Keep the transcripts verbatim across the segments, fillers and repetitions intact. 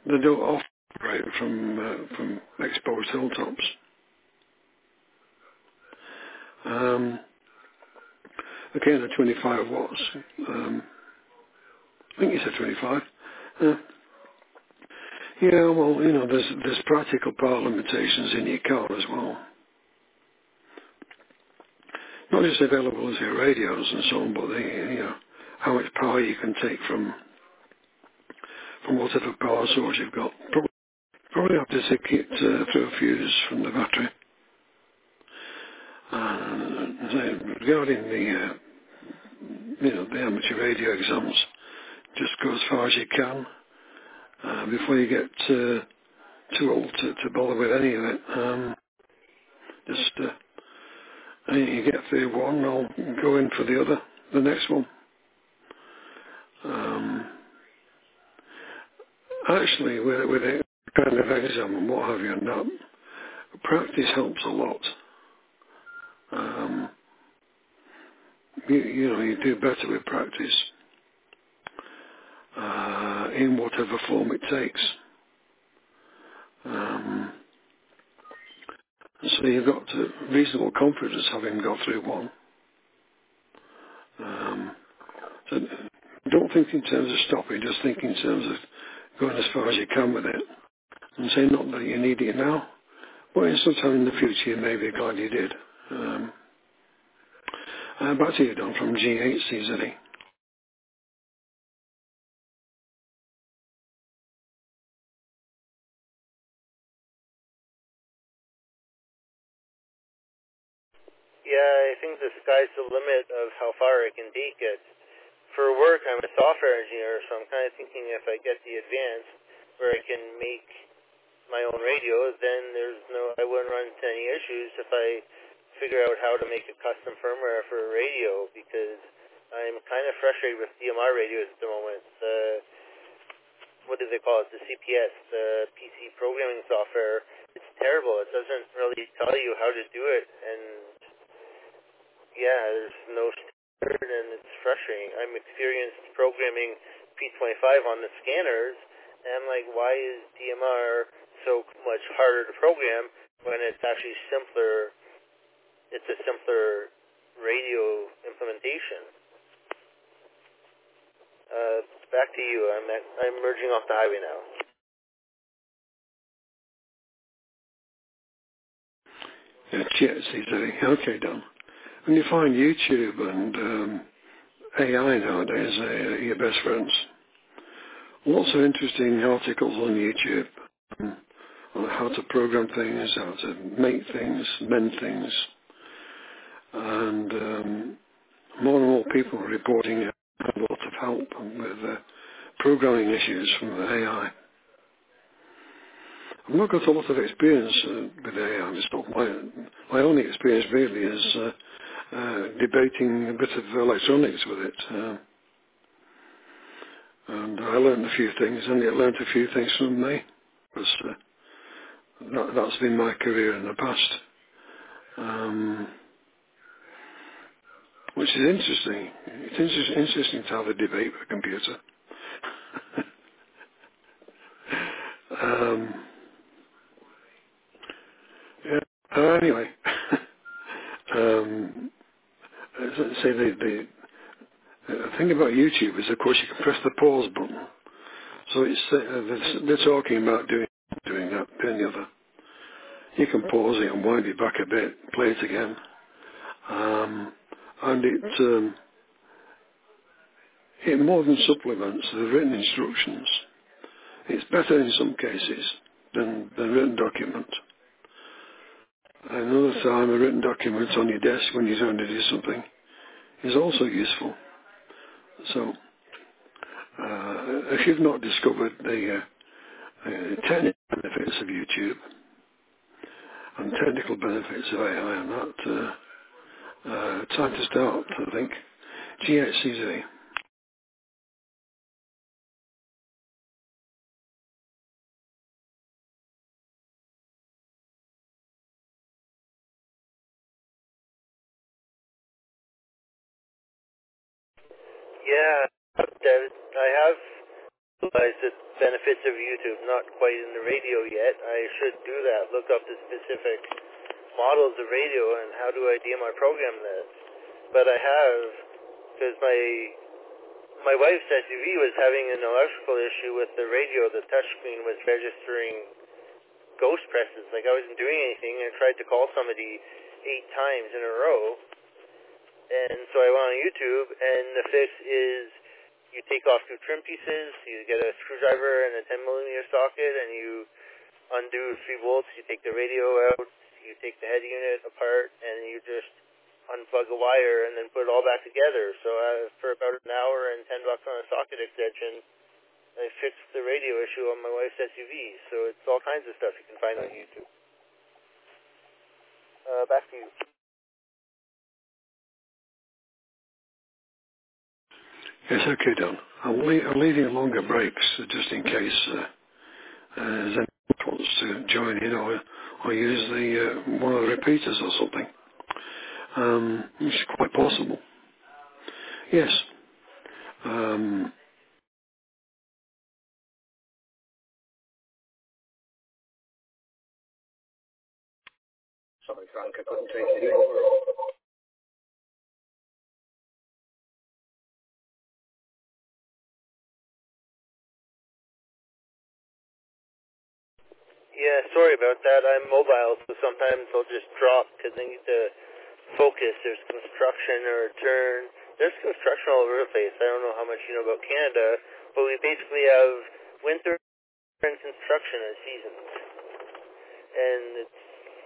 they don't operate from uh, from exposed hilltops. Um, again, the twenty-five watts. Um, I think you said twenty-five. Uh, yeah, well, you know, there's there's practical power limitations in your car as well. Not just available as your radios and so on, but the, you know, how much power you can take from from whatever power source you've got. Probably, probably have to take it uh, through a fuse from the battery. And uh, regarding the uh, you know the amateur radio exams, just go as far as you can uh, before you get uh, too old to, to bother with any of it. Um, just uh, and you get through one, I'll go in for the other, the next one. Um, actually, with, with a kind of exam and what have you, and that, practice helps a lot. Um, you, you know, you do better with practice uh, in whatever form it takes. Um, so you've got to reasonable confidence having got through one. Um, so don't think in terms of stopping, just think in terms of going as far as you can with it. And say not that you need it now, but in some time in the future you may be glad you did. Um, uh, back to you, Don, from G eight C Z E. Yeah, I think the sky's the limit of how far I can take it. For work, I'm a software engineer, so I'm kind of thinking if I get the advanced where I can make my own radios, then there's no, I wouldn't run into any issues if I figure out how to make a custom firmware for a radio, because I'm kind of frustrated with D M R radios at the moment. The, what do they call it? The C P S, the P C programming software. It's terrible. It doesn't really tell you how to do it, and yeah, there's no standard, and it's frustrating. I'm experienced programming P twenty-five on the scanners, and I'm like, why is D M R so much harder to program when it's actually simpler? It's a simpler radio implementation. Uh, back to you. I'm at, I'm merging off the highway now. Yeah, cheers, C Z E. Okay, Don. When you find YouTube and um, A I nowadays are your best friends. Lots of interesting articles on YouTube um, on how to program things, how to make things, mend things, and um, more and more people are reporting a lot of help with uh, programming issues from the A I. I've not got a lot of experience uh, with A I and stuff. My, my only experience really is uh, uh, debating a bit of electronics with it. Uh, and I learned a few things, and it learned a few things from me. Because, uh, that, that's been my career in the past. Um, which is interesting. It's inter- interesting to have a debate with a computer. um, yeah. Uh, anyway, um, as I say the, the the thing about YouTube is, of course, you can press the pause button. So it's uh, they're, they're talking about doing doing that, doing the other. You can pause it and wind it back a bit, play it again, um, and it um, it more than supplements the written instructions. It's better in some cases than than written document. Another time, a written document on your desk when you're trying to do something is also useful. So, uh, if you've not discovered the uh, uh, technical benefits of YouTube and technical benefits of A I and that, uh, uh, time to start, I think. G H C Z. Yeah, I have realized the benefits of YouTube. Not quite in the radio yet. I should do that. Look up the specific models of radio and how do I D M I program this. But I have, because my my wife's S U V was having an electrical issue with the radio. The touchscreen was registering ghost presses. Like I wasn't doing anything, and I tried to call somebody eight times in a row. And so I went on YouTube, and the fix is you take off two trim pieces, you get a screwdriver and a ten millimeter socket, and you undo three bolts, you take the radio out, you take the head unit apart, and you just unplug a wire and then put it all back together. So uh, for about an hour and ten bucks on a socket extension, I fixed the radio issue on my wife's S U V. So it's all kinds of stuff you can find on YouTube. Uh, back to you. Yes, okay, Don. I'm, le- I'm leaving longer breaks uh, just in case uh, uh, there's anyone who wants to join in or, or use the uh, one of the repeaters or something. Um, it's quite possible. Yes. Um, Sorry, Frank, I couldn't take it over. Yeah, sorry about that. I'm mobile, so sometimes I'll just drop because I need to focus. There's construction or a turn. There's construction all over the place. I don't know how much you know about Canada, but we basically have winter and construction as seasons. And it's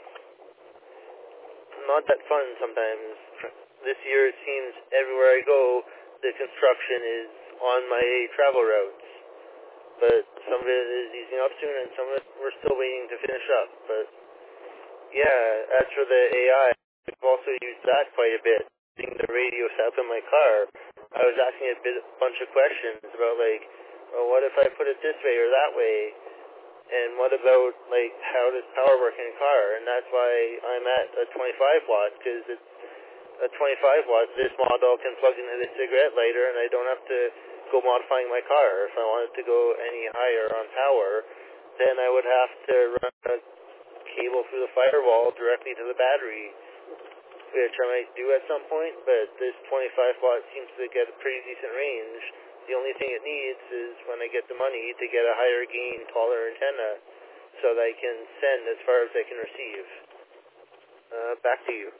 not that fun sometimes. This year it seems everywhere I go, the construction is on my travel routes. But some of it is easing up soon, and some of it we're still waiting to finish up. But yeah, as for the A I, we've also used that quite a bit. Using the radio set up in my car, I was asking a bit, bunch of questions about like, well, what if I put it this way or that way? And what about, like, how does power work in a car? And that's why I'm at a twenty-five watt, because it's a twenty-five watt. This model can plug into the cigarette lighter, and I don't have to go modifying my car. If I wanted to go any higher on power, then I would have to run a cable through the firewall directly to the battery, which I might do at some point, but this twenty-five watt seems to get a pretty decent range. The only thing it needs is when I get the money to get a higher gain, taller antenna so that I can send as far as I can receive. Uh, back to you.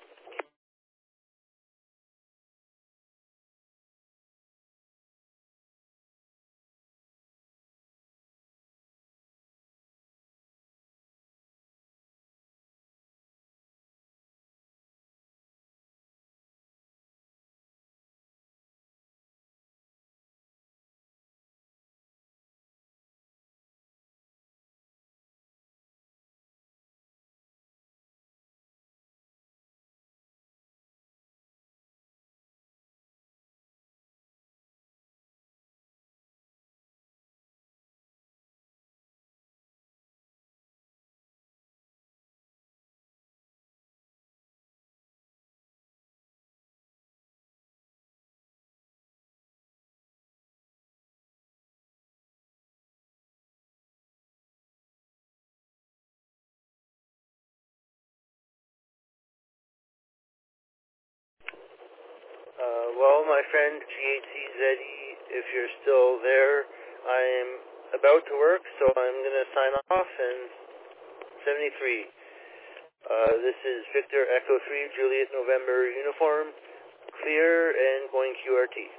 Uh, well, my friend G H C Z E, if you're still there, I'm about to work, so I'm going to sign off, and seventy-three. Uh, this is Victor Echo three, Juliet November uniform, clear and going Q R T.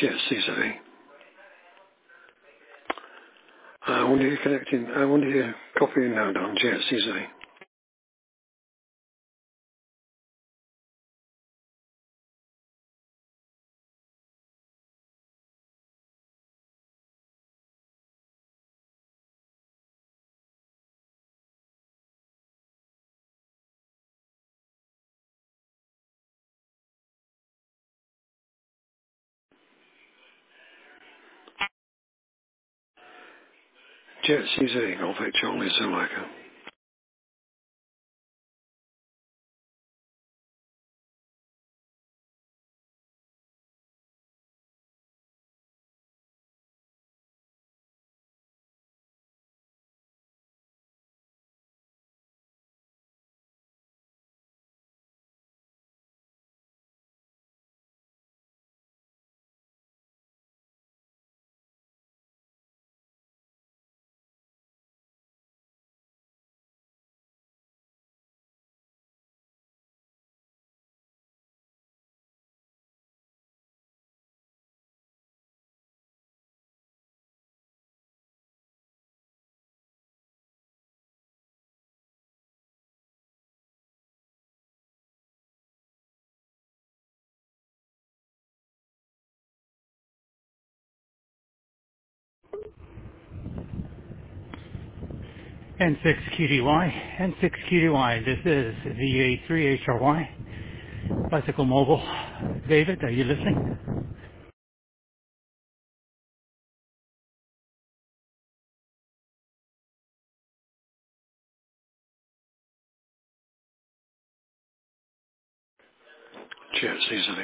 Jet C Z E. I wonder you're connecting, I wonder you're copying now, Don, Jet C Z E. Jet C Z E, Golf eight Charlie Zulaika. N six Q D Y, N six Q D Y, this is V A three H R Y, Bicycle Mobile. David, are you listening? Jet C Z E.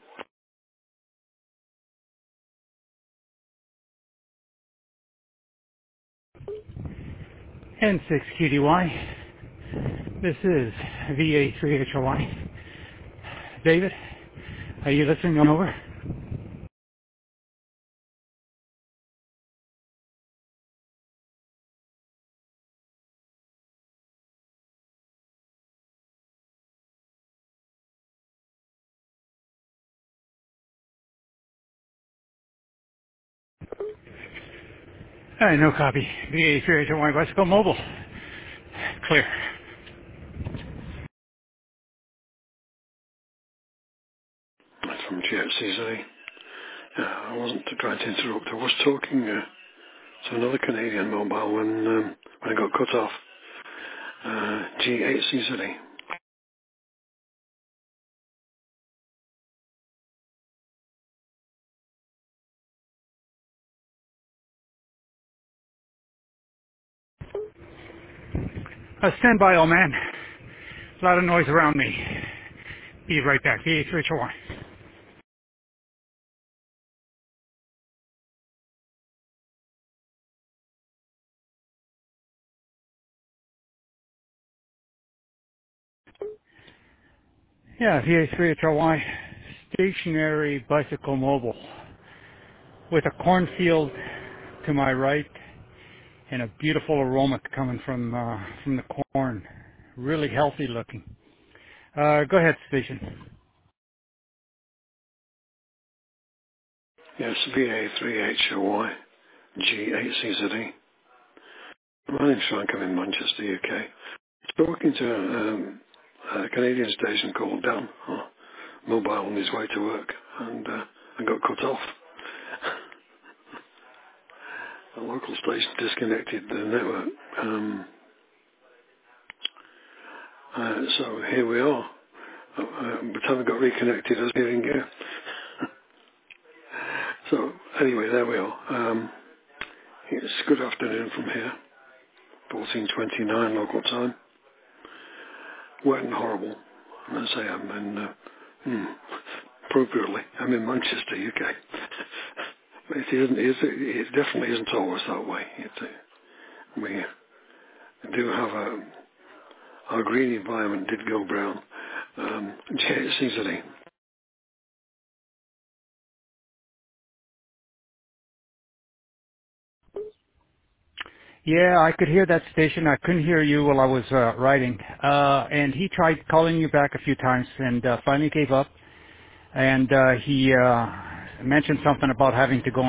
N six Q D Y, this is V A three H R Y. David, are you listening on over? Uh, no copy. V A three H R Y, Bicycle Mobile. Clear. That's from Jet C Z E. Uh, I wasn't trying to interrupt. I was talking uh, to another Canadian mobile when, um, when I got cut off. Uh, G eight C Z E. Uh, stand by, old man. A lot of noise around me. Be right back. V A three H R Y. Yeah, V A three H R Y, stationary bicycle mobile, with a cornfield to my right and a beautiful aroma coming from uh, from the corn. Really healthy looking. Uh, go ahead, station. Yes, V A three H O Y. G eight C Z E. My name's Frank. I'm in Manchester, U K. Talking to um, a Canadian station called Dan, uh, mobile on his way to work, and uh, I got cut off. A local station disconnected the network. Um, uh, so here we are. Uh, uh, by the time I got reconnected, I was hearing you. So anyway, there we are. Um, it's good afternoon from here, fourteen twenty-nine local time. Wet and horrible. And I say I'm in, uh, hmm, appropriately, I'm in Manchester, U K. But it isn't, it, it definitely isn't always that way. It, uh, we do have a, our green environment did go brown. Um, Jet C Z E. Yeah, I could hear that station. I couldn't hear you while I was uh, writing. Uh, and he tried calling you back a few times and uh, finally gave up. And uh, he uh, mentioned something about having to go